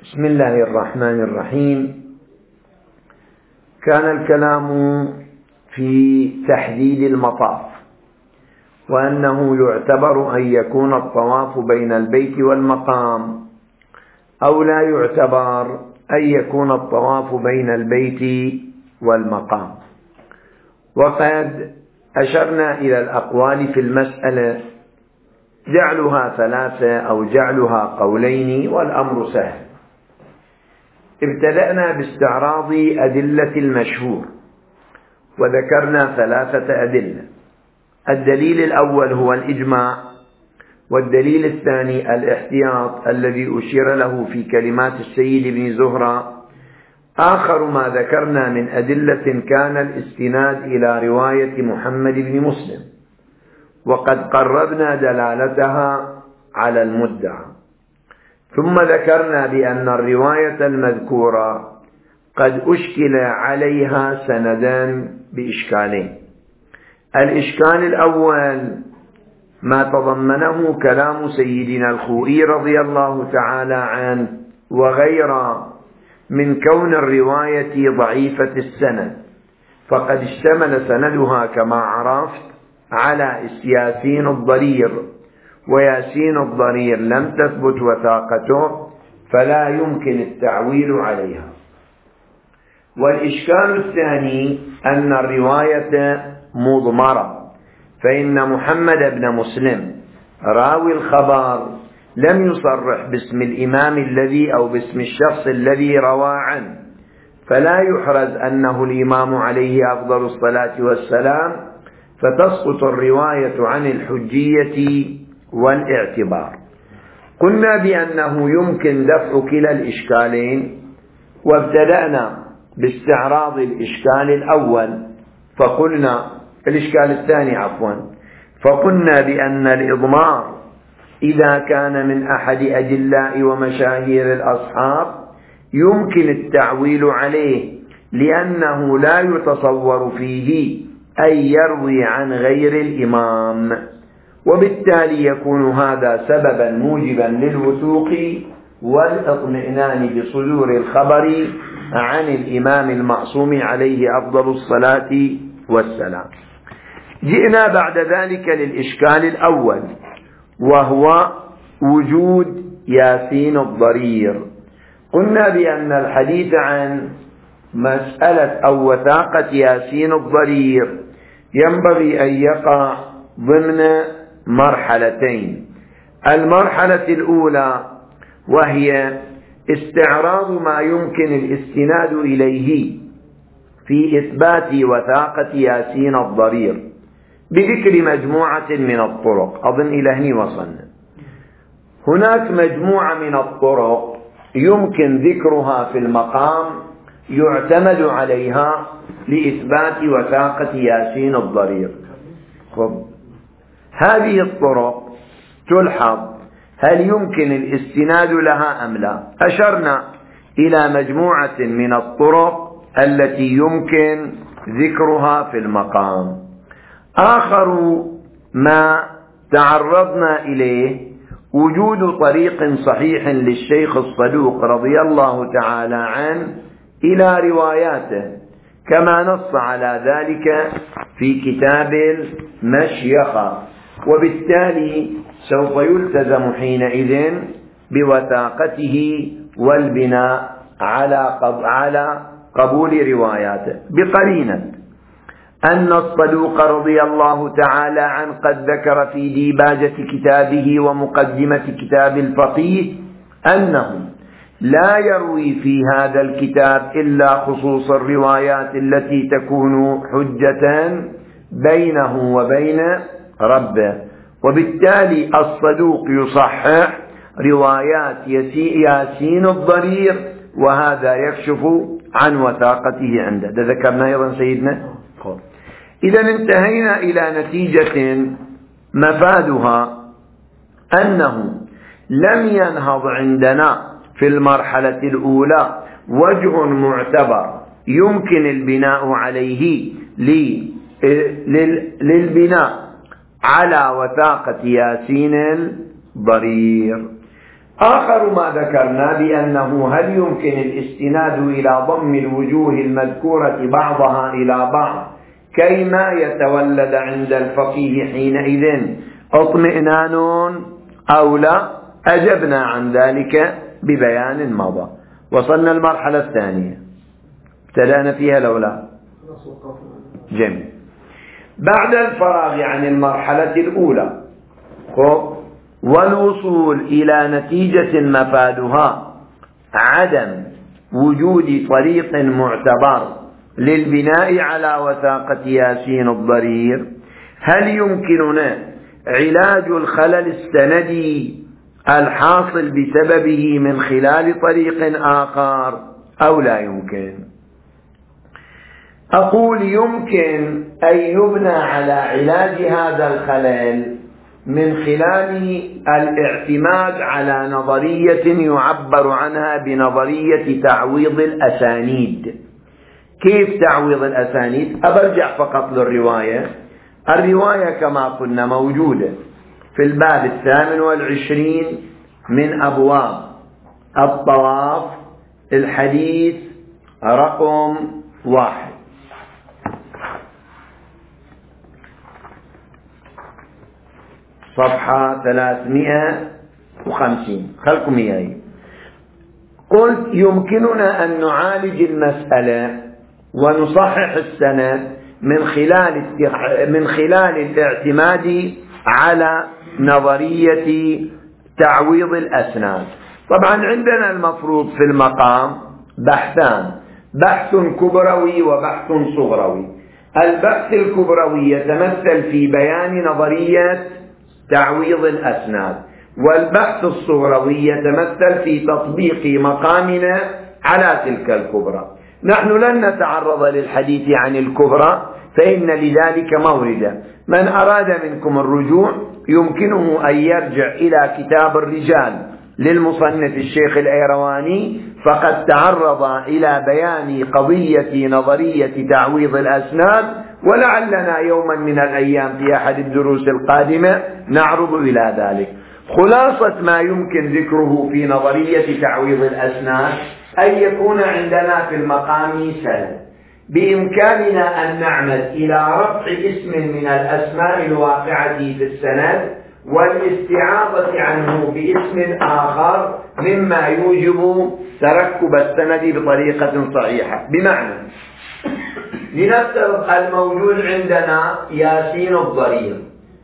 بسم الله الرحمن الرحيم. كان الكلام في تحديد المطاف، وأنه يعتبر أن يكون الطواف بين البيت والمقام، أو لا يعتبر أن يكون الطواف بين البيت والمقام. وقد أشرنا إلى الأقوال في المسألة، جعلها ثلاثة أو جعلها قولين، والأمر سهل. ابتدأنا باستعراض أدلة المشهور، وذكرنا ثلاثة أدلة. الدليل الأول هو الإجماع، والدليل الثاني الاحتياط الذي أشير له في كلمات السيد بن زهرة. آخر ما ذكرنا من أدلة كان الاستناد إلى رواية محمد بن مسلم، وقد قربنا دلالتها على المدعى. ثم ذكرنا بأن الرواية المذكورة قد أشكل عليها سندان بإشكالين. الإشكال الأول ما تضمنه كلام سيدنا الخوئي رضي الله تعالى عنه وغيره من كون الرواية ضعيفة السند، فقد اشتمل سندها كما عرفت على ياسين الضرير، وياسين الضرير لم تثبت وثاقته، فلا يمكن التعويل عليها. والإشكال الثاني أن الرواية مضمرة، فإن محمد بن مسلم راوي الخبر لم يصرح باسم الإمام الذي أو باسم الشخص الذي روى عنه، فلا يحرز أنه الإمام عليه أفضل الصلاة والسلام، فتسقط الرواية عن الحجية والاعتبار. قلنا بأنه يمكن دفع كلا الإشكالين، وابتدأنا باستعراض الإشكال الأول، فقلنا الإشكال الثاني فقلنا بأن الإضمار إذا كان من أحد أجلاء ومشاهير الأصحاب يمكن التعويل عليه، لأنه لا يتصور فيه أن يروي عن غير الإمام، وبالتالي يكون هذا سببا موجبا للوثوق والاطمئنان بصدور الخبر عن الإمام المعصوم عليه أفضل الصلاة والسلام. جئنا بعد ذلك للإشكال الأول، وهو وجود ياسين الضرير. قلنا بأن الحديث عن مسألة أو وثاقة ياسين الضرير ينبغي أن يقع ضمن مرحلتين. المرحلة الأولى وهي استعراض ما يمكن الاستناد إليه في إثبات وثاقة ياسين الضرير بذكر مجموعة من الطرق. أظن إلى هنا وصلنا. هناك مجموعة من الطرق يمكن ذكرها في المقام يعتمد عليها لإثبات وثاقة ياسين الضرير. هذه الطرق تلحظ هل يمكن الاستناد لها أم لا. أشرنا إلى مجموعة من الطرق التي يمكن ذكرها في المقام. آخر ما تعرضنا إليه وجود طريق صحيح للشيخ الصدوق رضي الله تعالى عنه إلى رواياته، كما نص على ذلك في كتاب المشيخة، وبالتالي سوف يلتزم حينئذ بوثاقته والبناء على قبول رواياته، بقرينة أن الصدوق رضي الله تعالى عنه قد ذكر في ديباجة كتابه ومقدمة كتاب الفقيه أنه لا يروي في هذا الكتاب إلا خصوص الروايات التي تكون حجة بينه وبين ربه، وبالتالي الصدوق يصحح روايات ياسين الضرير، وهذا يكشف عن وثاقته عنده. ده ذكرنا أيضا سيدنا. إذا انتهينا إلى نتيجة مفادها أنه لم ينهض عندنا في المرحلة الأولى وجه معتبر يمكن البناء عليه للبناء على وثاقة ياسين الضرير. آخر ما ذكرنا بأنه هل يمكن الاستناد إلى ضم الوجوه المذكورة بعضها إلى بعض كيما يتولد عند الفقيه حينئذ اطمئنان أو لا؟ أجبنا عن ذلك ببيان مضى. وصلنا المرحلة الثانية ابتدأنا فيها لولا جميل. بعد الفراغ عن المرحلة الأولى والوصول إلى نتيجة مفادها عدم وجود طريق معتبر للبناء على وثاقة ياسين الضرير، هل يمكننا علاج الخلل السندي الحاصل بسببه من خلال طريق آخر أو لا يمكن؟ أقول يمكن أن يبنى على علاج هذا الخلل من خلال الاعتماد على نظرية يعبر عنها بنظرية تعويض الأسانيد. كيف تعويض الأسانيد؟ أرجع فقط للرواية. الرواية كما قلنا موجودة في الباب 28 من أبواب الطواف، الحديث رقم 1. صفحة 350 خلكم إياي. قلت يمكننا أن نعالج المسألة ونصحح السند من خلال الاعتماد على نظرية تعويض الأسناد. طبعا عندنا المفروض في المقام بحثان، بحث كبروي وبحث صغروي. البحث الكبروي يتمثل في بيان نظرية تعويض الأسناد، والبحث الصغروي يتمثل في تطبيق مقامنا على تلك الكبرى. نحن لن نتعرض للحديث عن الكبرى فإن لذلك موردا. من أراد منكم الرجوع يمكنه أن يرجع إلى كتاب الرجال للمصنف الشيخ الأيرواني، فقد تعرض إلى بيان قضية نظرية تعويض الأسناد، ولعلنا يوما من الأيام في أحد الدروس القادمة نعرض إلى ذلك. خلاصة ما يمكن ذكره في نظرية تعويض الأسناد أن يكون عندنا في المقام سند، بإمكاننا أن نعمد إلى رفع اسم من الأسماء الواقعة في السند والاستعاضة عنه باسم آخر مما يوجب تركب السند بطريقة صحيحة. بمعنى لنفترض الموجود عندنا ياسين الضرير،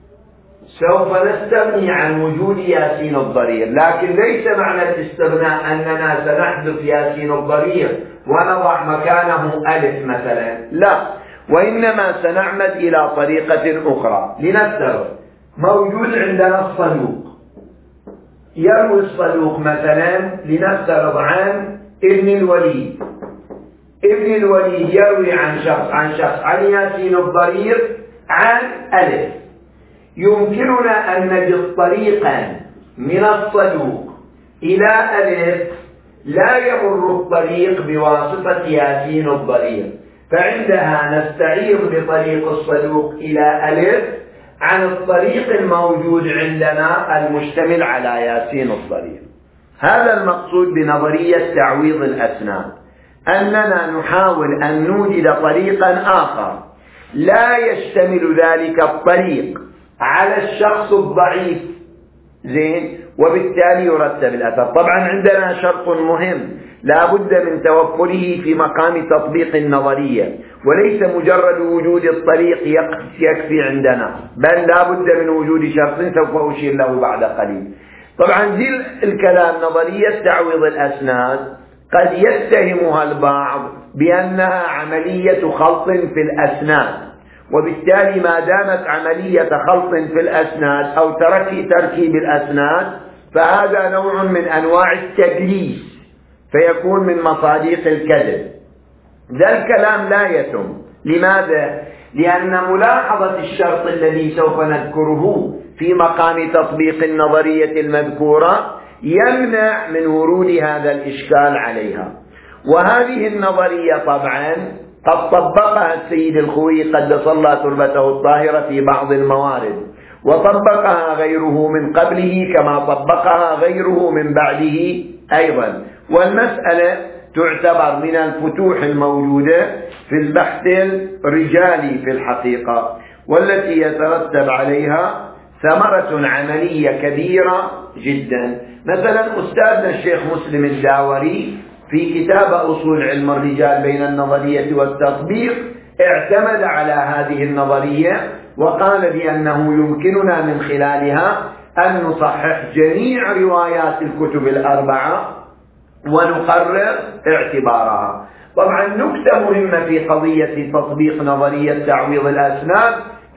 سوف نستغني عن وجود ياسين الضرير، لكن ليس معنى الاستغناء أننا سنحذف ياسين الضرير ونضع مكانه ألف مثلا، لا، وإنما سنعمد إلى طريقة أخرى. لنفترض موجود عندنا الصدوق، يروي الصدوق مثلا لنفترض عن ابن الوليد، ابن الوليد يروي عن شخص عن ياسين الضرير عن ألف. يمكننا أن نجد طريقا من الصدوق إلى ألف لا يمر الطريق بواسطة ياسين الضرير، فعندها نستعيض بطريق الصدوق إلى ألف عن الطريق الموجود عندنا المشتمل على ياسين الضرير. هذا المقصود بنظرية تعويض الأسناد، أننا نحاول أن نوجد طريقا آخر لا يشتمل ذلك الطريق على الشخص الضعيف، زين، وبالتالي يرتب الأثر. طبعا عندنا شرط مهم لا بد من توفره في مقام تطبيق النظرية، وليس مجرد وجود الطريق يكفي عندنا، بل لا بد من وجود شرط سوف أشير له بعد قليل. طبعا ذي الكلام نظرية تعويض الأسناد قد يتهمها البعض بأنها عملية خلط في الأسناد، وبالتالي ما دامت عملية خلط في الأسناد أو تركيب الأسناد فهذا نوع من أنواع التدليس، فيكون من مصادق الكذب. ذا الكلام لا يتم. لماذا؟ لأن ملاحظة الشرط الذي سوف نذكره في مقام تطبيق النظرية المذكورة يمنع من ورود هذا الإشكال عليها. وهذه النظرية طبعا قد طبقها السيد الخوئي قدس الله تربته الطاهرة في بعض الموارد، وطبقها غيره من قبله كما طبقها غيره من بعده أيضا. والمسألة تعتبر من الفتوح الموجودة في البحث الرجالي في الحقيقة، والتي يترتب عليها ثمرة عملية كبيرة جدا. مثلا أستاذنا الشيخ مسلم الداوري في كتاب أصول علم الرجال بين النظرية والتطبيق اعتمد على هذه النظرية، وقال بأنه يمكننا من خلالها أن نصحح جميع روايات الكتب الأربعة ونقرر اعتبارها. طبعا نكتة مهمة في قضية تطبيق نظرية تعويض الأسناد،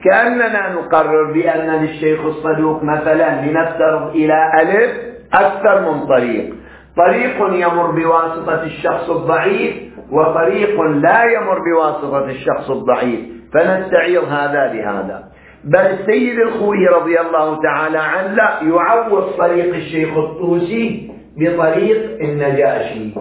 كأننا نقرر بأن للشيخ الصدوق مثلا لنفترض إلى ألف أكثر من طريق، طريق يمر بواسطة الشخص الضعيف وطريق لا يمر بواسطة الشخص الضعيف، فنستعيض هذا بهذا. بل السيد الخوئي رضي الله تعالى عنه لا يعوض طريق الشيخ الطوسي بطريق النجاشي.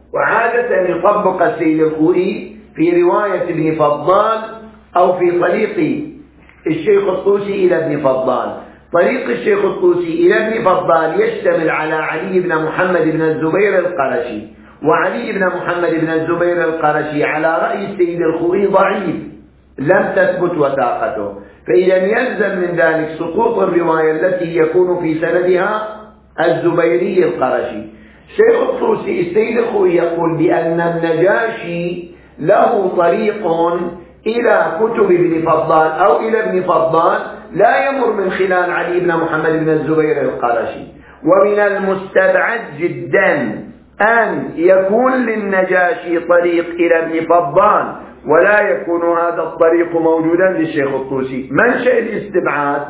وعادة يطبق السيد الخوئي في رواية ابن فضال أو في طريق الشيخ الطوسي إلى ابن فضال. طريق الشيخ الطوسي إلى ابن فضال يشتمل على علي بن محمد بن الزبير القرشي، وعلي بن محمد بن الزبير القرشي على رأي السيد الخوئي ضعيف لم تثبت وثاقته، فإذا يلزم من ذلك سقوط الرواية التي يكون في سندها الزبيري القرشي. الشيخ الطوسي السيد الخوئي يقول بأن النجاشي له طريق إلى كتب ابن فضال أو إلى ابن فضال لا يمر من خلال علي بن محمد بن الزبير القرشي، ومن المستبعد جدا أن يكون للنجاشي طريق إلى ابن فضال ولا يكون هذا الطريق موجودا للشيخ الطوسي. منشأ الاستبعاد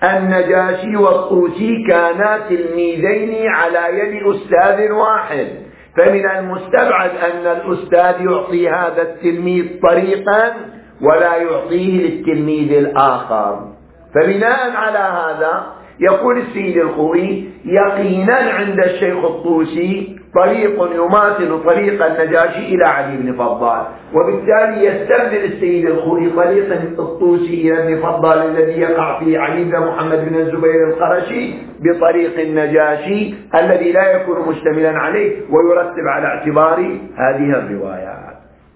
النجاشي والطوسي كانا تلميذين على يد أستاذ واحد، فمن المستبعد أن الأستاذ يعطي هذا التلميذ طريقا ولا يعطيه للتلميذ الآخر. فبناء على هذا يقول السيد الخوئي يقينا عند الشيخ الطوسي طريق يماثل طريق النجاشي إلى علي بن فضال، وبالتالي يستبدل السيد الخوئي طريق الطوسي إلى ابن فضال الذي يقع فيه علي بن محمد بن الزبير القرشي بطريق النجاشي الذي لا يكون مشتملا عليه ويرتب على اعتبار هذه الروايات.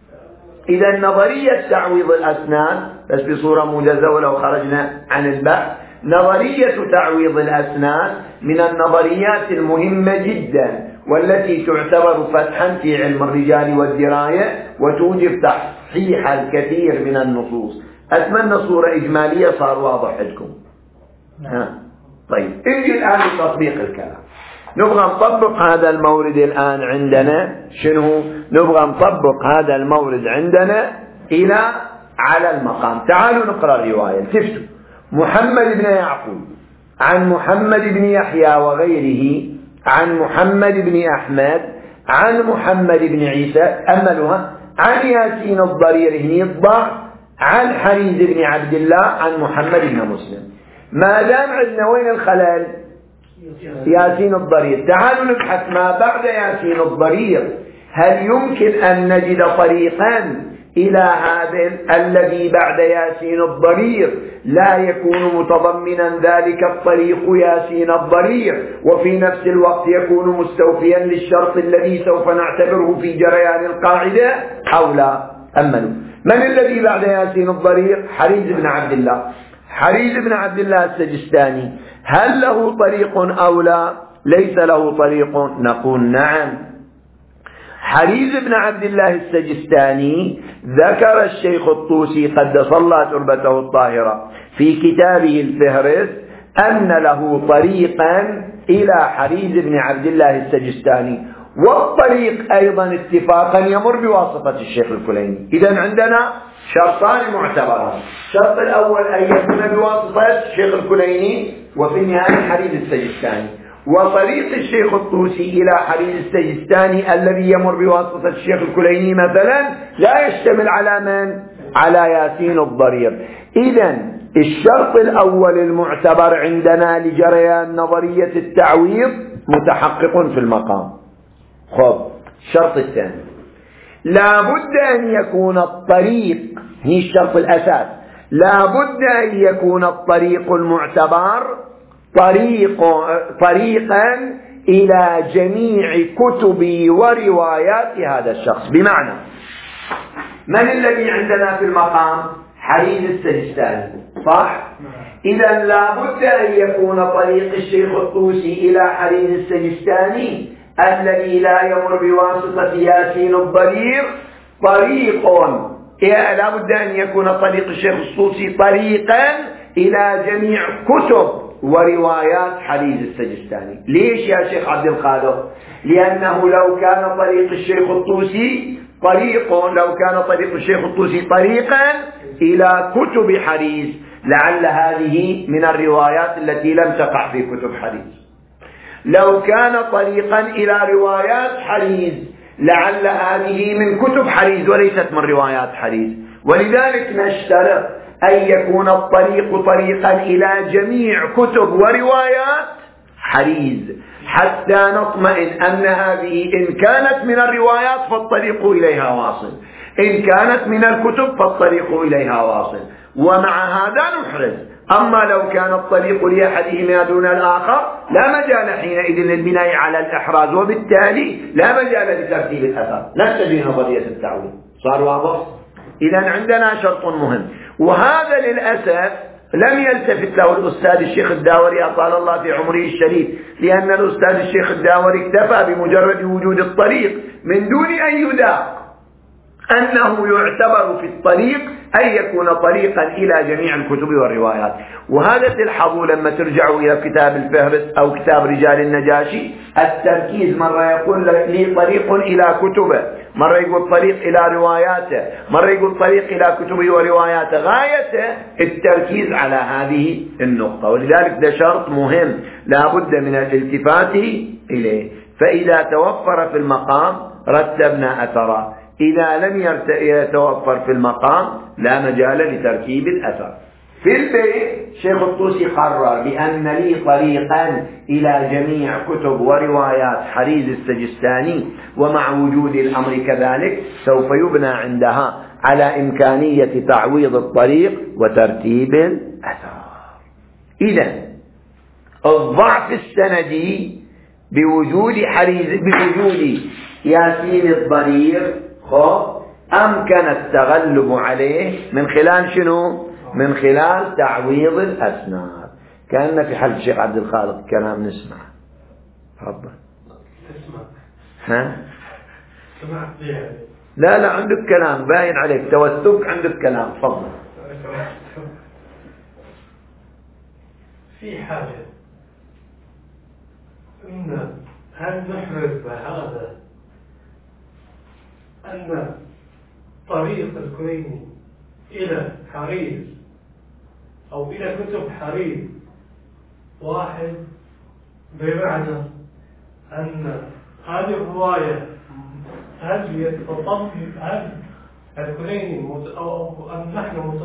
إذا نظرية تعويض الأسنان بس بصورة موجزة ولو خرجنا عن البحث، نظرية تعويض الأسنان من النظريات المهمة جدا والتي تعتبر فتحا في علم الرجال والدراية وتوجب تصحيح الكثير من النصوص. أتمنى صورة إجمالية صار واضح لكم. طيب نجي الآن لتطبيق الكلام. نبغى نطبق هذا المورد الآن عندنا شنو؟ نبغى نطبق هذا المورد عندنا على المقام. تعالوا نقرأ الرواية. تفتوا محمد بن يعقوب عن محمد بن يحيى وغيره عن محمد بن أحمد عن محمد بن عيسى أملها عن ياسين الضرير هنيضة عن حريز بن عبد الله عن محمد بن مسلم. ما دام عندنا وين الخلل؟ ياسين الضرير. تعالوا نبحث ما بعد ياسين الضرير. هل يمكن أن نجد طريقا إلى هذا الذي بعد ياسين الضرير لا يكون متضمنا ذلك الطريق ياسين الضرير وفي نفس الوقت يكون مستوفيا للشرط الذي سوف نعتبره في جريان القاعدة أو لا؟ أمنوا. من الذي بعد ياسين الضرير؟ حريز بن عبد الله. حريز بن عبد الله السجستاني هل له طريق أو لا؟ ليس له طريق. نقول نعم. حريز بن عبد الله السجستاني ذكر الشيخ الطوسي قدس الله تربته الطاهرة في كتابه الفهرس أن له طريقا إلى حريز بن عبد الله السجستاني، والطريق أيضا اتفاقا يمر بواسطة الشيخ الكليني. إذن عندنا شرطان معتبران. الشرط الأول أن يكون بواسطة الشيخ الكليني وفي النهاية حريز السجستاني، وطريق الشيخ الطوسي إلى حريز السجستاني الذي يمر بواسطة الشيخ الكليني مثلا لا يشتمل على من؟ على ياسين الضرير. إذن الشرط الأول المعتبر عندنا لجريان نظرية التعويض متحقق في المقام. خب الشرط الثاني لا بد أن يكون الطريق، هي الشرط الأساس، لا بد أن يكون الطريق المعتبر طريقا إلى جميع كتب وروايات هذا الشخص. بمعنى من الذي عندنا في المقام؟ حريز السجستاني، صح؟ إذا لا بد أن يكون طريق الشيخ الطوسي إلى حريز السجستاني الذي لا يمر بواسطة ياسين الضرير لا بد أن يكون طريق الشيخ الطوسي طريقا إلى جميع كتب وروايات حريز السجستاني. ليش يا شيخ عبد القادر؟ لأنه لو كان طريق الشيخ الطوسي طريقا إلى كتب حريز لعل هذه من الروايات التي لم تقع في كتب حريز. لو كان طريقا إلى روايات حريز لعل هذه من كتب حريز وليست من روايات حريز. ولذلك نشترط أن يكون الطريق طريقا إلى جميع كتب وروايات حريز حتى نطمئن أن هذه إن كانت من الروايات فالطريق إليها واصل، إن كانت من الكتب فالطريق إليها واصل، ومع هذا نحرز. أما لو كان الطريق لأحدهما دون الآخر لا مجال حينئذ للبناء على الإحراز، وبالتالي لا مجال لترتيب الأثر، نستجي نظرية التعويض. صار واضح؟ إذا عندنا شرط مهم، وهذا للأسف لم يلتفت له الأستاذ الشيخ الداوري أطال الله في عمره الشريف، لأن الأستاذ الشيخ الداوري اكتفى بمجرد وجود الطريق من دون أن يذاق أنه يعتبر في الطريق أن يكون طريقا إلى جميع الكتب والروايات. وهذا تلحظوا لما ترجعوا إلى كتاب الفهرس أو كتاب رجال النجاشي التركيز، مرة يقول لي طريق إلى كتبه، مرة يقول طريق إلى رواياته، مرة يقول طريق إلى كتبه ورواياته، غايته التركيز على هذه النقطة. ولذلك ده شرط مهم لا بد من الالتفات إليه. فإذا توفر في المقام رتبنا أثره، إذا لم يتوفر في المقام لا مجال لتركيب الأثر. في البيت شيخ الطوسي قرر بأن لي طريقا إلى جميع كتب وروايات حريز السجستاني، ومع وجود الأمر كذلك سوف يبنى عندها على إمكانية تعويض الطريق وترتيب الأثر. إذن الضعف السندي بوجود ياسين الضرير أمكن التغلب عليه من خلال شنو؟ من خلال تعويض الأسناد. كأن في حلقة الشيخ عبد الخالق كلام نسمع. تفضل. ها؟ سمعت ليه؟ لا عندك كلام باين عليك توثق، عندك كلام. تفضل. في حاجة إن هل نحرز بهذا أن طريق الكليني إلى حريز أو إلى كتب حريز واحد، بمعنى أن هذه الرواية هل الكليني أو أن نحن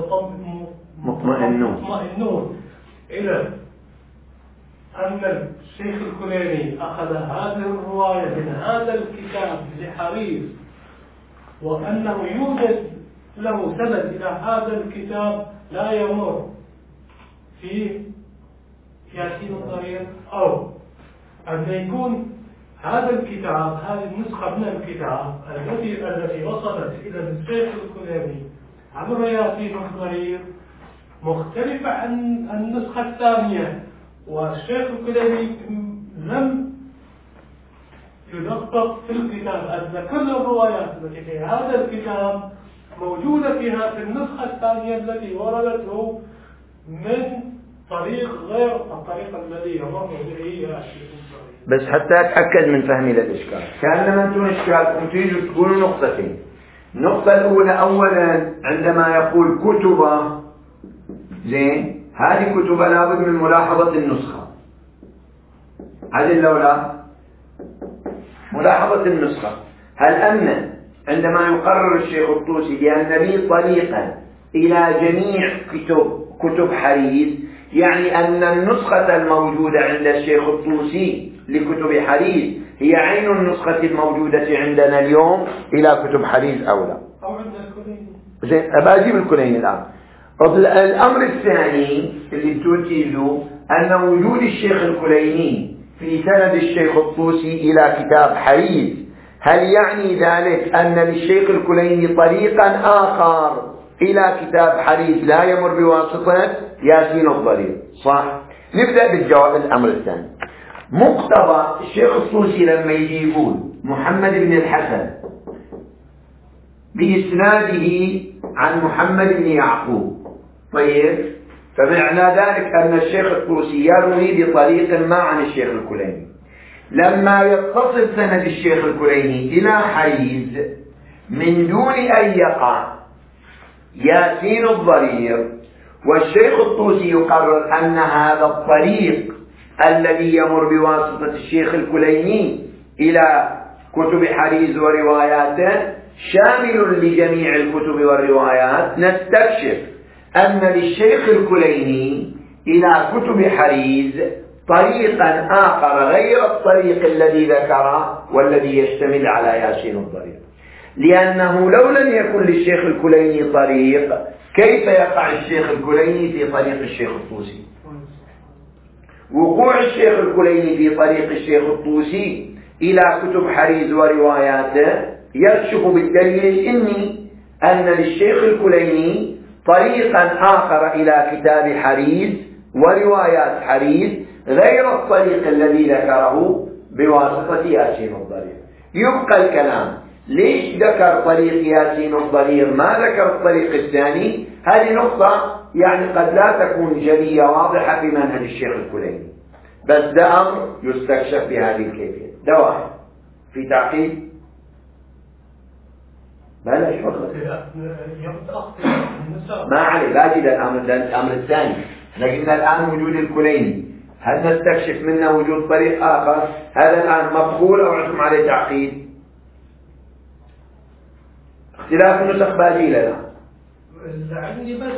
مطمئنون إلى أن الشيخ الكليني أخذ هذه الرواية من هذا الكتاب لحريز، وأنه يوجد له سند إلى هذا الكتاب لا يمر في ياسين الضرير، أو أن يكون هذا الكتاب، هذه النسخة من الكتاب التي وصلت إلى الشيخ الكليني عبر ياسين الضرير مختلفة عن النسخة الثانية، والشيخ الكليني لم يدقق في الكتاب أن كل الروايات التي في هذا الكتاب موجودة في النسخة الثانية التي وردته من طريق غير الطريق الذي يمر به. بس حتى أتأكد من فهمي للإشكال، كأنما أنتم إشكالكم تيجوا تقولوا نقطتين. النقطة الأولى أولا عندما يقول كتبة زين، هذه كتبة لابد من ملاحظة النسخة، هذه الأولى ملاحظة النسخة. هل أن عندما يقرر الشيخ الطوسي بأن لي طريقا إلى جميع كتب حريز، يعني أن النسخة الموجودة عند الشيخ الطوسي لكتب حريز هي عين النسخة الموجودة عندنا اليوم إلى كتب حريز أو لا؟ أو عند الكليني. زين، أبى أجيب الكليني الآن. الأمر الثاني اللي بتوجيه أن وجود الشيخ الكليني في سند الشيخ الطوسي إلى كتاب حريز، هل يعني ذلك أن للشيخ الكليني طريقا آخر إلى كتاب حريز لا يمر بواسطة ياسين الضرير؟ صح. نبدأ بالجواب الأمر الثاني. مقتضى الشيخ الطوسي لما يجي يقول محمد بن الحسن بإسناده عن محمد بن يعقوب، طيب، فمعنى ذلك أن الشيخ الطوسي يروي بطريق ما عن الشيخ الكليني. لما يتصل سند الشيخ الكليني إلى حريز من دون أن يقع ياسين الضرير، والشيخ الطوسي يقرر أن هذا الطريق الذي يمر بواسطة الشيخ الكليني إلى كتب حريز ورواياته شامل لجميع الكتب والروايات، نستكشف أن للشيخ الكليني إلى كتب حريز طريقا آخر غير الطريق الذي ذكره والذي يشتمل على ياسين الضرير، لأنه لو لم يكن للشيخ الكليني طريق كيف يقع الشيخ الكليني في طريق الشيخ الطوسي؟ وقوع الشيخ الكليني في طريق الشيخ الطوسي إلى كتب حريز ورواياته يكشف بالدليل الإني أن للشيخ الكليني طريقا آخر إلى كتاب حريز وروايات حريز غير الطريق الذي ذكره بواسطة ياسين الضرير. يبقى الكلام ليش ذكر طريق ياسين الضرير ما ذكر الطريق الثاني؟ هذه نقطة يعني قد لا تكون جلية واضحة في منهج الشيخ الكليني، بس ده أمر يستكشف بهذه الكيفية. ده واحد. في تعقيد؟ بلاش فضل ما عليه، لا جد الأمر الثاني. لكن الآن وجود الكليني هل نستكشف منه وجود طريق آخر؟ هذا الآن مقبول أو عندكم عليه تعقيد؟ اختلاف النسخ باقي لنا. عندي بس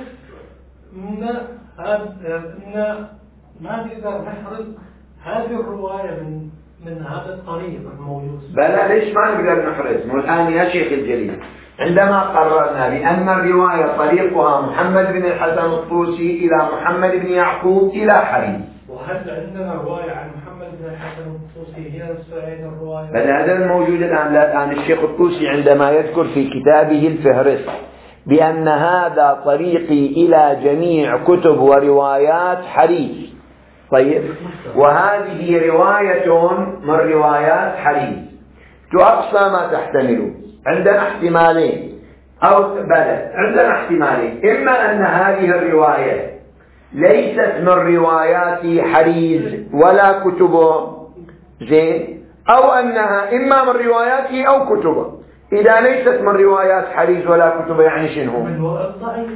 ما نقدر نحرز هذه الرواية من هذا الطريق الموجود. بلا ليش ما نقدر نحرز؟ الآن يا شيخ الجليل عندما قررنا بأن الرواية طريقها محمد بن الحسن الطوسي إلى محمد بن يعقوب إلى حريز، وهل عندنا رواية عن محمد بن الحسن الطوسي هي نفس الرواية؟ بل هذا الموجود الآن الشيخ الطوسي عندما يذكر في كتابه الفهرست بأن هذا طريقي إلى جميع كتب وروايات حريز، طيب، وهذه رواية من روايات حريز تؤقصى ما تحتمله. عندنا احتمالين عندنا احتمالين، إما أن هذه الرواية ليست من روايات حريز ولا كتبه، زين، أو أنها إما من رواياته أو كتبه. إذا ليست من روايات حريز ولا كتبه يعني شنو؟ من وراء الضعيف.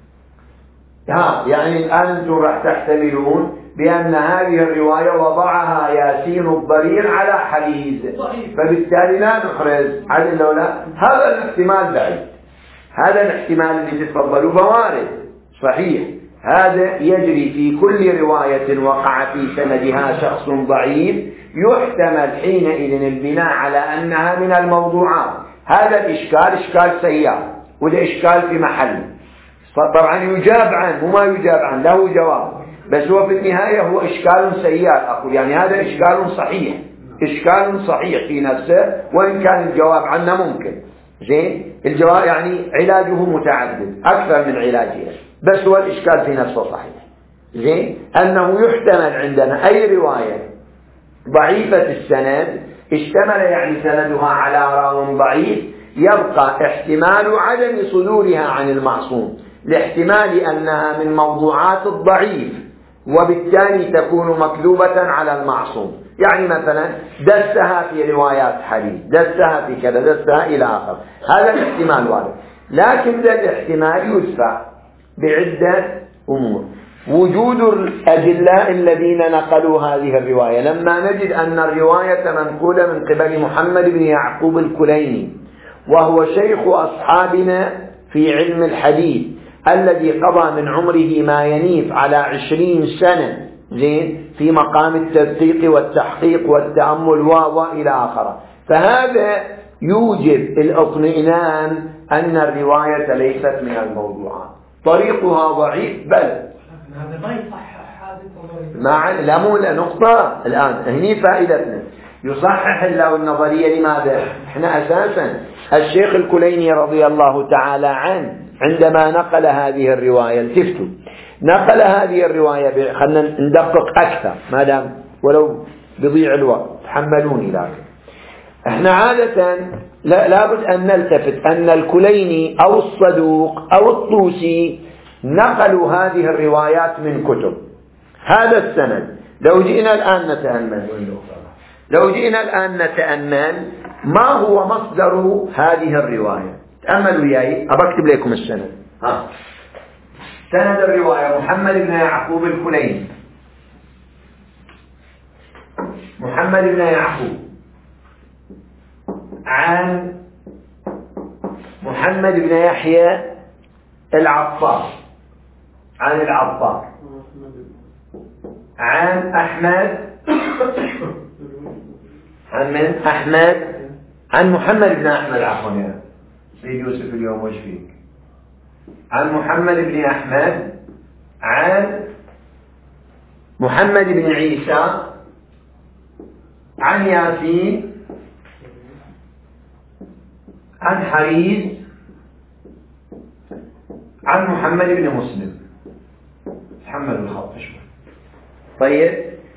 يعني الآن أنتم راح تحتملون بأن هذه الرواية وضعها ياسين الضرير على حريز، فبالتالي لا نحرز عدل لو لا. هذا الاحتمال بعيد، هذا الاحتمال اللي تتفضلوا بوارد صحيح، هذا يجري في كل رواية وقع في سندها شخص ضعيف يحتمل حينئذ البناء على أنها من الموضوعات. هذا الإشكال إشكال سيار، وده إشكال في محل طبعا يجاب عنه وما يجاب عنه له جواب، بس هو في النهاية هو إشكال سيار أقول، يعني هذا إشكال صحيح، إشكال صحيح في نفسه وإن كان الجواب عنه ممكن. زين، الجواب يعني علاجه متعدد أكثر من علاجه، بس هو الإشكال في نفسه صحيح. زين، أنه يحتمل عندنا أي رواية ضعيفة السند اشتمل يعني سندها على راو ضعيف، يبقى احتمال عدم صدورها عن المعصوم لاحتمال أنها من موضوعات الضعيف، وبالتالي تكون مكذوبة على المعصوم. يعني مثلا دسها في روايات حديث، دسها في كذا، دسها إلى آخر، هذا الاحتمال وارد. لكن ذا الاحتمال يدفع بعدة أمور. وجود الأدلاء الذين نقلوا هذه الرواية، لما نجد أن الرواية منقولة من قبل محمد بن يعقوب الكليني وهو شيخ أصحابنا في علم الحديث الذي قضى من عمره ما ينيف على 20 سنة زين في مقام التدقيق والتحقيق والتأمل وإلى آخره، فهذا يوجب الاطمئنان أن الرواية ليست من الموضوعات. طريقها ضعيف. بل هذا ما يصحح هذه النظرية. لا مو نقطة الآن هني فائدتنا. يصحح الله النظرية. لماذا؟ احنا أساسا الشيخ الكليني رضي الله تعالى عنه عندما نقل هذه الرواية، التفتوا، نقل هذه الرواية خلنا ندقق أكثر ما دام ولو بضيع الوقت، تحملوني. لكن احنا عادة لابد أن نلتفت أن الكليني أو الصدوق أو الطوسي نقلوا هذه الروايات من كتب. هذا السند لو جئنا الآن نتأمل ما هو مصدر هذه الرواية. تأملوا وياي، أبكتب لكم السند. سند الرواية محمد بن يعقوب الكليني، محمد بن يعقوب عن محمد بن يحيى العطار، عن العطار عن أحمد، عن من؟ أحمد، عن محمد بن أحمد، عفوا يا سيد يوسف اليوم وش فيك؟ عن محمد بن أحمد عن محمد بن عيسى عن ياسين عن حريز عن محمد بن مسلم. تحمل الخط شوي. طيب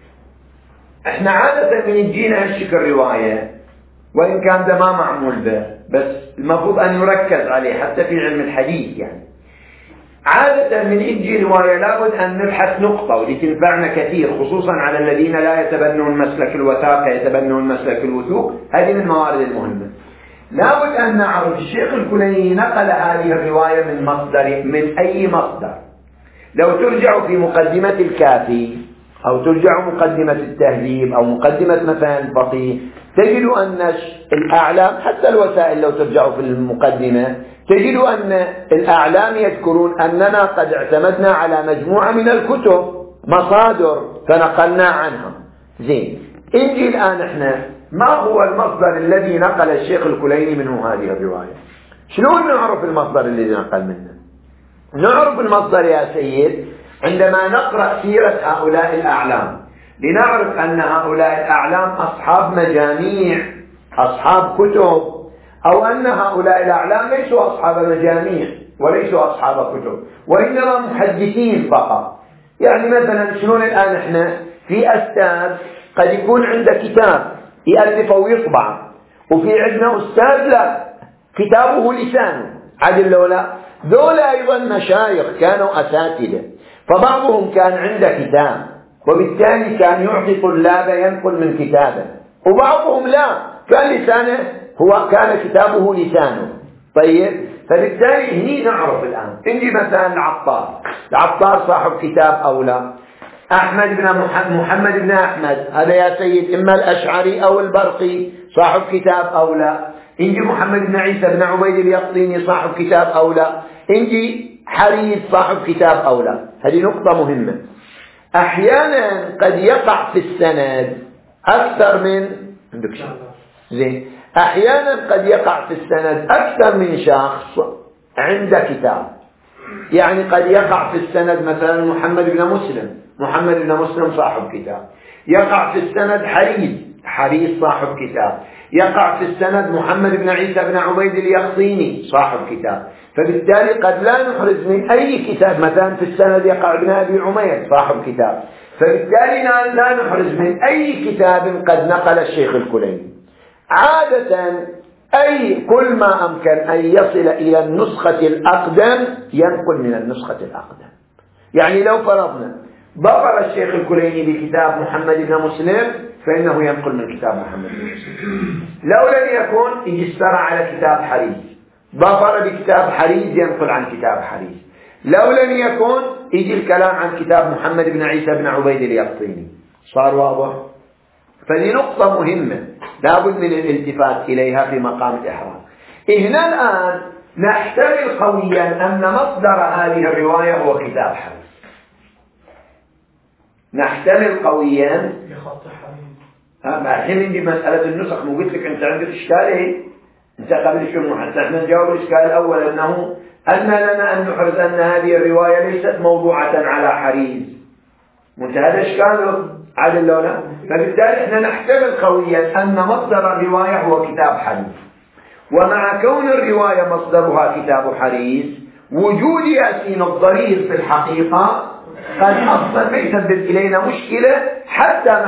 احنا عادة من يجينا هالشكل رواية، وإن كان ده ما معمول به، بس المفروض أن يركز عليه حتى في علم الحديث. يعني عادة من يجي رواية لابد أن نبحث نقطة ودي تنفعنا كثير، خصوصا على الذين لا يتبنون مسلك الوثاقة، يتبنون مسلك الوثوق. هذه من الموارد المهمة. لابد أن نعرف الشيخ الكليني نقل هذه الرواية من مصدر، من أي مصدر. لو ترجعوا في مقدمة الكافي أو ترجعوا مقدمة التهذيب أو مقدمة مثلا الفقيه، تجدوا أن الأعلام حتى الوسائل لو ترجعوا في المقدمة تجدوا أن الأعلام يذكرون أننا قد اعتمدنا على مجموعة من الكتب مصادر فنقلنا عنها. زين، انجي الآن احنا ما هو المصدر الذي نقل الشيخ الكليني منه هذه الرواية؟ شلون نعرف المصدر الذي نقل منه؟ نعرف المصدر يا سيد عندما نقرأ سيرة هؤلاء الأعلام، لنعرف أن هؤلاء الأعلام أصحاب مجاميع، أصحاب كتب، أو أن هؤلاء الأعلام ليسوا أصحاب مجاميع وليسوا أصحاب كتب، وإنما محدثين فقط. يعني مثلا شلون الآن احنا في أستاذ قد يكون عنده كتاب يألفه ويطبع، وفي عندنا أستاذ لا كتابه لسانه، عدل لو لا. ذولا أيضا مشايخ كانوا أساتذة، فبعضهم كان عنده كتاب وبالتالي كان يعطي طلابه ينقل من كتابه، وبعضهم لا، كان لسانه كان كتابه لسانه. طيب، فبالتالي هني نعرف الآن. عندي مثلا العطار صاحب كتاب أو لا؟ أحمد بن محمد بن أحمد هذا يا سيد إما الأشعري أو البرقي صاحب كتاب أو لا؟ عندي محمد بن عيسى بن عبيد اليقطيني صاحب كتاب أو لا؟ عندي حريز صاحب كتاب أو لا؟ هذه نقطة مهمة. أحيانا قد يقع في السند أكثر من زين، أحيانا قد يقع في السند أكثر من شخص عنده كتاب. يعني قد يقع في السند مثلا محمد بن مسلم صاحب كتاب، يقع في السند حريز صاحب كتاب، يقع في السند محمد بن عيسى بن عبيد اليقطيني صاحب كتاب. فبالتالي قد لا نحرز من أي كتاب، مثلا في السند يقع ابن أبي عمير صاحب كتاب، فبالتالي لا نحرز من أي كتاب قد نقل الشيخ الكليني. عادة كل ما أمكن أن يصل إلى النسخة الأقدم ينقل من النسخة الأقدم. يعني لو فرضنا ظفر الشيخ الكليني بكتاب محمد بن مسلم فإنه ينقل من كتاب محمد بن مسلم. لو لم يكن يجسر على كتاب حريز، ظفر بكتاب حريز ينقل عن كتاب حريز. لو لم يكن يجي الكلام عن كتاب محمد بن عيسى بن عبيد اليقطيني. صار واضح؟ فدي نقطة مهمة لابد من الالتفات إليها في مقام الإحرام. هنا الآن نحتمل قويا أن مصدر هذه الرواية هو كتاب حريز. نحتمل قويا الحين عندي مسألة النسخ، مو قلت لك أنت عندك إشكال إيه؟ أنت قبل شو حتى احنا نجاوب الإشكال الأول أن لنا أن نحرز أن هذه الرواية ليست موضوعة على حريز. هذا إشكال عدل لولا. فبالتالي احنا نحتمل قويا أن مصدر الرواية هو كتاب حريز، ومع كون الرواية مصدرها كتاب حريز وجود ياسين الضرير في الحقيقة قد أصلا ما يسبب إلينا مشكلة حتى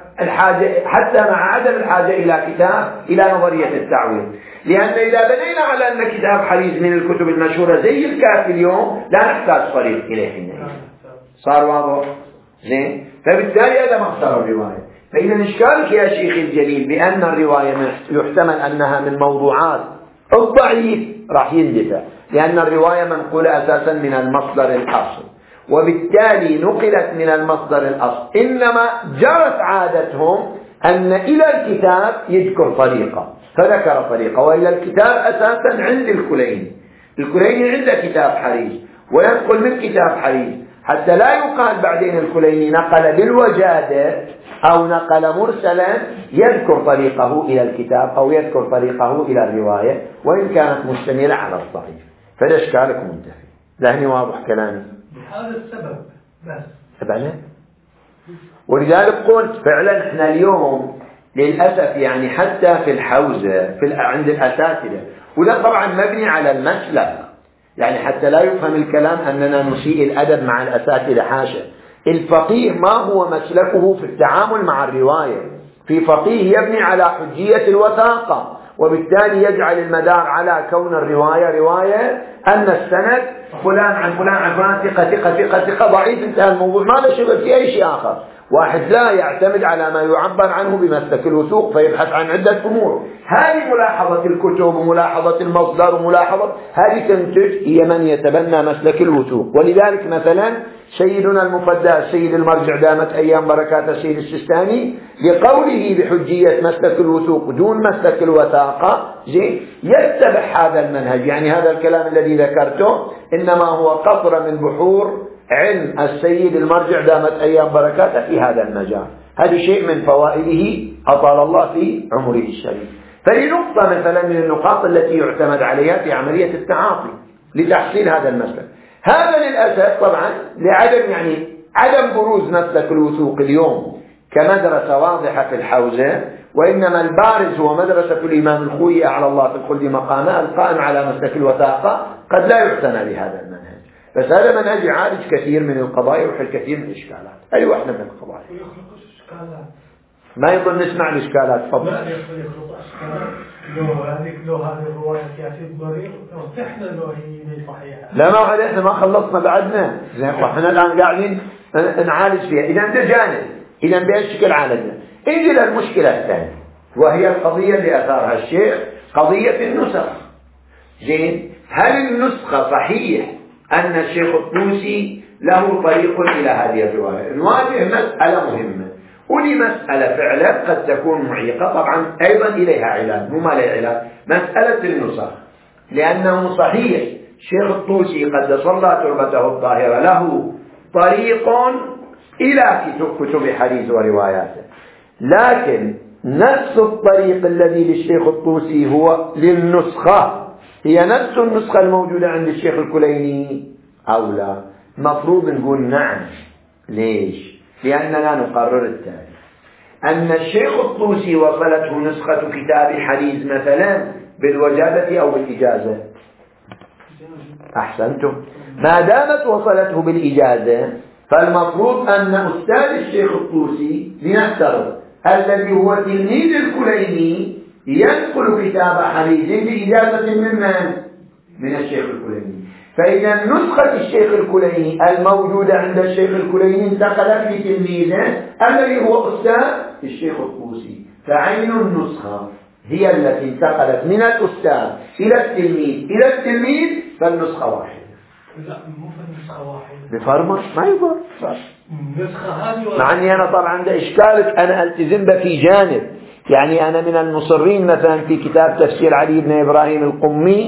مع عدم الحاجة إلى نظرية التعويض. لأن إذا بنينا على أن كتاب حريز من الكتب المشهورة زي الكافي اليوم لا نحتاج طريق إليه حينئذ. صار واضح؟ زين؟ فبالتالي هذا مصدر الرواية. فإذا إشكالك يا شيخ الجليل بأن الرواية يحتمل أنها من موضوعات الضعيف راح يندفع، لأن الرواية منقولة أساسا من المصدر الأصل، وبالتالي نقلت من المصدر الأصل. إنما جرت عادتهم أن إلى الكتاب يذكر طريقة فذكر طريقة، وإلى الكتاب أساسا عند الكليني عند كتاب حريز وينقل من كتاب حريز، حتى لا يقال بعدين الكليني نقل بالوجادة أو نقل مرسلا يذكر طريقه إلى الكتاب أو يذكر طريقه إلى الرواية وإن كانت مشتملة على الصحيح. فده إشكالك منتفي. لهني واضح كلامي؟ بهذا السبب بس. فعلا. ولذلك قلت فعلا احنا اليوم للأسف يعني حتى في الحوزة عند الأساتذة، وده طبعا مبني على المسلك، يعني حتى لا يفهم الكلام أننا نسيء الأدب مع الأساتذة، حاشا. الفقيه ما هو مسلكه في التعامل مع الرواية؟ في فقيه يبني على حجية الوثاقة، وبالتالي يجعل المدار على كون الرواية رواية أن السند فلان عن فلان عن فلان ثقة ضعيف، انتهى الموضوع، ما له شغل في أي شيء آخر. واحد لا يعتمد على ما يعبر عنه بمسلك الوثوق فيبحث عن عدة أمور. هذه ملاحظة الكتب وملاحظة المصدر وملاحظة هذه تنتج هي من يتبنى مسلك الوثوق. ولذلك مثلا سيدنا المفدى السيد المرجع دامت أيام بركات السيد السيستاني لقوله بحجية مسلك الوثوق دون مسلك الوثاقة يتبع هذا المنهج. يعني هذا الكلام الذي ذكرته إنما هو قطرة من بحور علم السيد المرجع دامت أيام بركاته في هذا المجال. هذا شيء من فوائده أطال الله في عمره الشريف. فلنقطة مثلا من النقاط التي يعتمد عليها في عملية التعاطي لتحصيل هذا المسلك. هذا للأسف طبعا لعدم عدم بروز مسلك الوثوق اليوم كمدرسة واضحة في الحوزة، وإنما البارز هو مدرسة الإمام الخوئي على الله في الخلد مقامه القائم على مسلك الوثاقة، قد لا يعتنى بهذا المنهج. بس هذا منهج يعالج كثير من القضايا ويحل كثير من الإشكالات. أي واحدة من القضايا ما يظن نسمع الإشكالات. فضل لا يخلق إشكالات لو هذه الرواية ياسين ضرير احنا لو هي صحيحة. لا ما احنا ما خلصنا بعدنا، احنا الآن قاعدين نعالج فيها. إذا ده جانب، إذا بهالشكل عالجنا. إجي للمشكلة الثانية وهي القضية اللي أثارها الشيخ، قضية النسخ. زين، هل النسخة صحيح أن الشيخ الطوسي له طريق إلى هذه الرواية؟ نواجه مسألة مهمة، ولمسألة فعلا قد تكون معيقة طبعا أيضا إليها علاج، مو ما لها علاج، مسألة النسخ. لأنه صحيح الشيخ الطوسي قدس الله تربته الطاهرة له طريق إلى كتب حديث ورواياته، لكن نفس الطريق الذي للشيخ الطوسي هو للنسخة هي نفس النسخة الموجودة عند الشيخ الكليني أو لا؟ مفروض نقول نعم. ليش؟ لأننا نقرر التالي: أن الشيخ الطوسي وصلته نسخة كتاب حديث مثلا بالوجادة أو بالإجازة. أحسنتم. ما دامت وصلته بالإجازة فالمفروض أن أستاذ الشيخ الطوسي لنفترض الذي هو تلميذ الكليني ينقل كتاب حديث بإجازة من الشيخ الكليني. فإذا نسخة الشيخ الكليني الموجودة عند الشيخ الكليني انتقلت لتلميذه الذي هو أستاذ الشيخ الطوسي، فعين النسخة هي التي انتقلت من الأستاذ إلى التلميذ فالنسخة واحدة. لا مو النسخة واحدة بفرمة ما يضر النسخة هذه. مع أني أنا طبعا عند إشكالك أنا ألتزم في جانب، يعني أنا من المصرين مثلا في كتاب تفسير علي بن إبراهيم القمي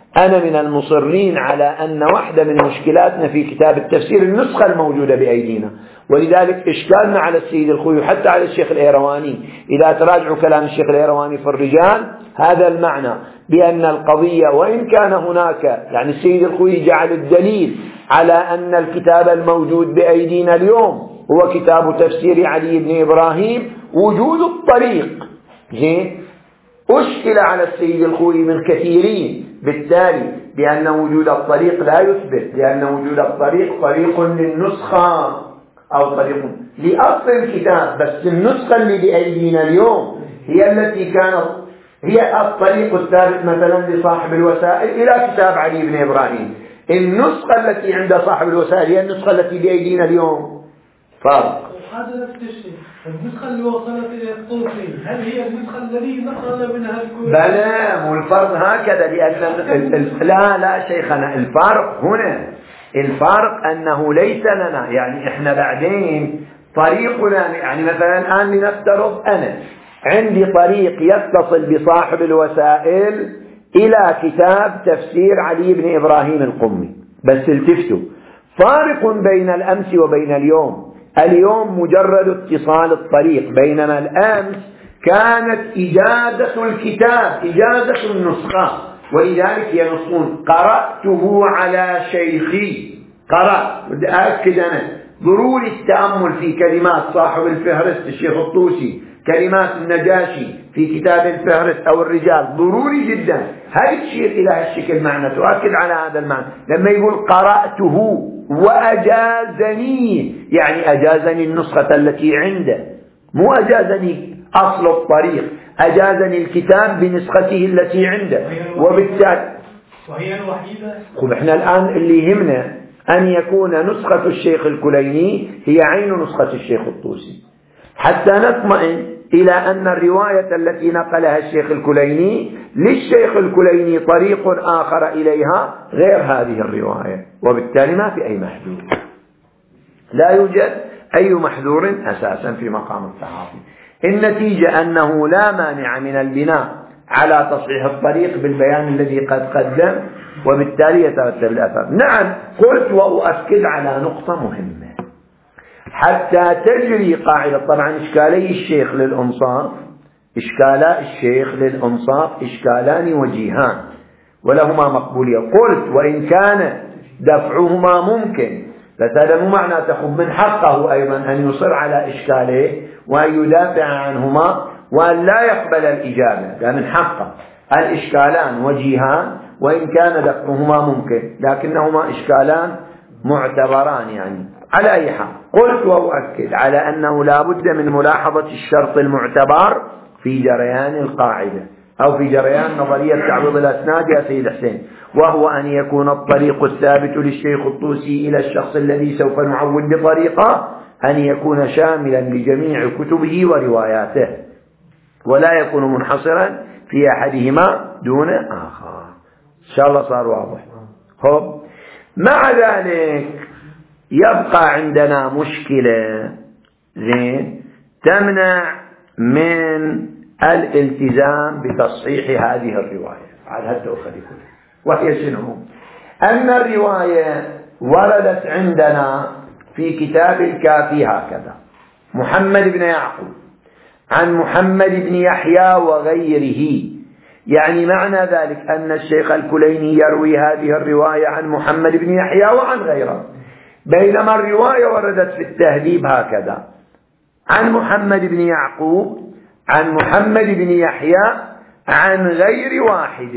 أنا من المصرين على أن واحدة من مشكلاتنا في كتاب التفسير النسخة الموجودة بأيدينا، ولذلك إشكالنا على السيد الخوي وحتى على الشيخ الإيرواني. إذا تراجعوا كلام الشيخ الإيرواني في الرجال هذا المعنى، بأن القضية وإن كان هناك يعني السيد الخوي جعل الدليل على أن الكتاب الموجود بأيدينا اليوم هو كتاب تفسير علي بن إبراهيم وجود الطريق. زين، أشكل على السيد الخوي من كثيرين بالتالي بأن وجود الطريق لا يثبت، لأن وجود الطريق طريق للنسخة أو طريق لأصل الكتاب، بس النسخة اللي بأيدينا اليوم هي التي كانت هي الطريق الثابت مثلا لصاحب الوسائل إلى كتاب علي بن إبراهيم. النسخة التي عند صاحب الوسائل هي النسخة التي بأيدينا اليوم. فرق. هذا نفس الشيء. النسخة اللي وصلت إلى الطوسي هل هي النسخة التي نقل منها الكويت؟ بلى، مو الفرق هكذا، لأن لا شيخنا، الفرق هنا الفرق أنه ليس لنا يعني إحنا بعدين طريقنا يعني مثلا الآن لنفترض أنا عندي طريق يتصل بصاحب الوسائل إلى كتاب تفسير علي بن إبراهيم القمي، بس التفتوا فارق بين الأمس وبين اليوم. اليوم مجرد اتصال الطريق، بينما الأمس كانت إجازة الكتاب إجازة النسخة، ولذلك ينصون قرأته على شيخي. قرأت، أأكد أنا ضروري التأمل في كلمات صاحب الفهرست الشيخ الطوسي، كلمات النجاشي في كتاب الفهرست أو الرجال، ضروري جدا. هل تشير إلى هالشكل معنى، تؤكد على هذا المعنى. لما يقول قرأته وأجازني يعني أجازني النسخة التي عنده، مو أجازني أصل الطريق، أجازني الكتاب بنسخته التي عنده. وبالتالي وهي الوحيدة. خب احنا الآن اللي يهمنا أن يكون نسخة الشيخ الكليني هي عين نسخة الشيخ الطوسي، حتى نطمئن إلى أن الرواية التي نقلها الشيخ الكليني للشيخ الكليني طريق آخر إليها غير هذه الرواية، وبالتالي ما في أي محذور، لا يوجد أي محذور أساسا في مقام التعاطي. النتيجة أنه لا مانع من البناء على تصحيح الطريق بالبيان الذي قد قدم، وبالتالي يترتب الأثر. نعم، قلت وأؤكد على نقطة مهمة حتى تجري قاعدة. طبعا إشكالي الشيخ للأنصاف، إشكالا الشيخ للأنصاف إشكالان وجيهان ولهما مقبولية. قلت وإن كان دفعهما ممكن، فهذا مو معنى تخب من حقه أيضا أن يصر على إشكاله وأن يدافع عنهما وأن لا يقبل الإجابة، ده من حقه. الإشكالان وجيهان وإن كان دفعهما ممكن، لكنهما إشكالان معتبران. يعني على أي حال قلت وأؤكد على أنه لا بد من ملاحظة الشرط المعتبر في جريان القاعدة أو في جريان نظرية تعويض الأسناد يا سيد حسين، وهو أن يكون الطريق الثابت للشيخ الطوسي إلى الشخص الذي سوف نعول بطريقة أن يكون شاملا لجميع كتبه ورواياته، ولا يكون منحصرا في أحدهما دون آخر. إن شاء الله صار واضح. خب، مع ذلك يبقى عندنا مشكلة زين تمنع من الالتزام بتصحيح هذه الرواية على هذا وخليكم، وهي شنو؟ أن الرواية وردت عندنا في كتاب الكافي هكذا: محمد بن يعقوب عن محمد بن يحيى وغيره. يعني معنى ذلك أن الشيخ الكليني يروي هذه الرواية عن محمد بن يحيى وعن غيره، بينما الرواية وردت في التهذيب هكذا: عن محمد بن يعقوب عن محمد بن يحيى عن غير واحد.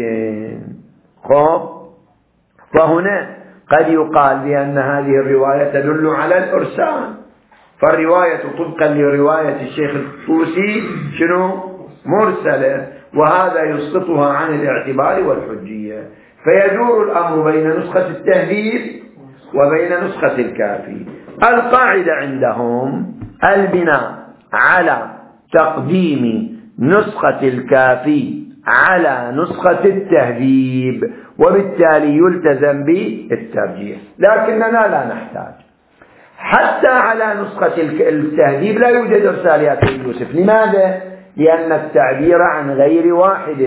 خب، فهنا قد يقال بأن هذه الرواية تدل على الإرسال، فالرواية طبقا لرواية الشيخ الطوسي شنو؟ مرسلة، وهذا يسقطها عن الاعتبار والحجية. فيدور الأمر بين نسخة التهذيب وبين نسخة الكافي. القاعدة عندهم البناء على تقديم نسخة الكافي على نسخة التهذيب، وبالتالي يلتزم بالترجيح، لكننا لا نحتاج حتى على نسخة التهذيب لا يوجد إرساليات يوسف. لماذا؟ لأن التعبير عن غير واحد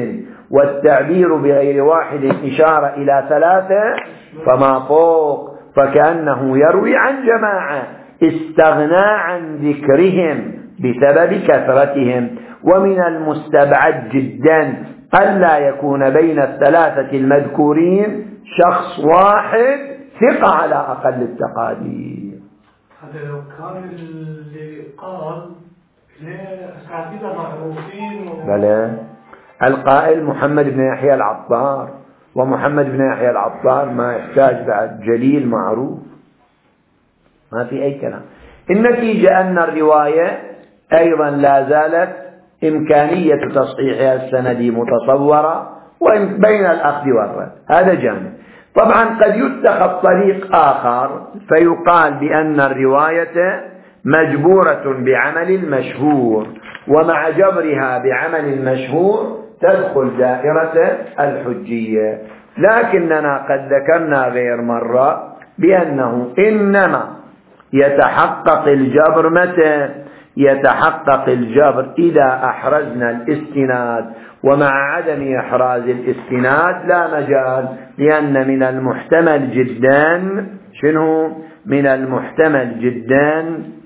والتعبير بغير واحد إشارة إلى 3 فما فوق، فكأنه يروي عن جماعة استغنى عن ذكرهم بسبب كثرتهم. ومن المستبعد جدا ألا يكون بين 3 المذكورين شخص واحد ثقة على أقل التقادير. هذا لو كان اللي قال أساتذة معروفين بلى، القائل محمد بن يحيى العطار، ومحمد بن يحيى العطار ما يحتاج بعد جليل معروف، ما في أي كلام. النتيجة أن الرواية أيضا لا زالت إمكانية تصحيحها السندي متصورة بين الأخذ والرد، هذا جانب. طبعا قد يتخذ طريق آخر فيقال بأن الرواية مجبورة بعمل المشهور، ومع جبرها بعمل المشهور تدخل دائرة الحجية. لكننا قد ذكرنا غير مرة بأنه إنما يتحقق الجبر متى؟ يتحقق الجبر إذا أحرزنا الاستناد، ومع عدم إحراز الاستناد لا مجال، لأن من المحتمل جدا من المحتمل جدا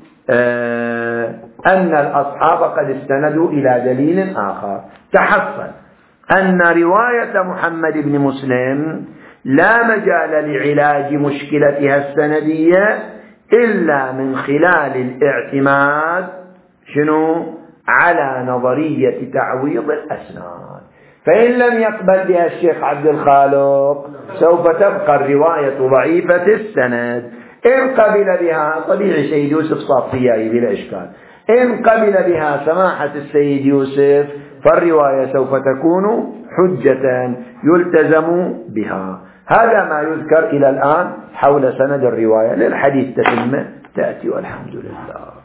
أن الأصحاب قد استندوا إلى دليل آخر. تحصل أن رواية محمد بن مسلم لا مجال لعلاج مشكلتها السندية إلا من خلال الاعتماد على نظرية تعويض الأسناد. فإن لم يقبل بها الشيخ عبد الخالق سوف تبقى الرواية ضعيفة السند. إن قبل بها طبيعي سيد يوسف صافيائي بلا إشكال، إن قبل بها سماحة السيد يوسف فالرواية سوف تكون حجة يلتزم بها. هذا ما يذكر إلى الآن حول سند الرواية. للحديث تتمة تأتي والحمد لله.